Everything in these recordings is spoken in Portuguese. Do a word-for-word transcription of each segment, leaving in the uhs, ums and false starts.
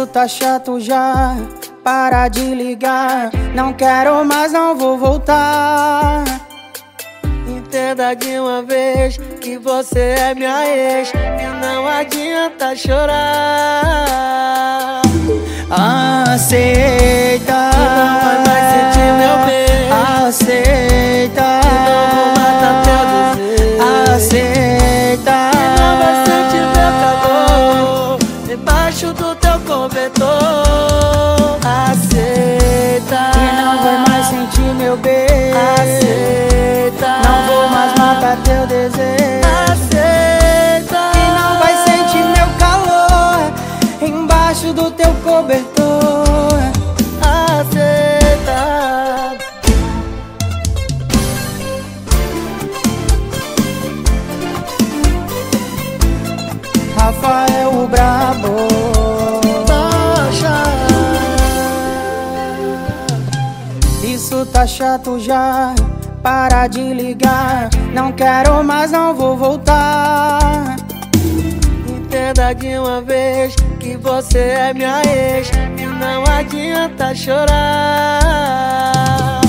Isso tá chato já, para de ligar. Não quero mais, não vou voltar. Entenda de uma vez que você é minha ex e não adianta chorar. Aceita, e não vai mais sentir meu beijo. Aceita, e não vou matar teu desejo. Aceita, e não vai sentir meu calor debaixo do teu cobertor. Aceita, e não vai mais sentir meu beijo. Aceita, não vou mais matar teu desejo. Aceita, e não vai sentir meu calor embaixo do teu cobertor. Aceita. Rafael o Brabo. Poxa, isso tá chato já, para de ligar. Não quero mais, não vou voltar. entenda de uma vez que você é minha ex e não adianta chorar.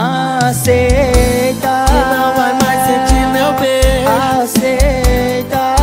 Aceita, e não vai mais sentir meu beijo. Aceita,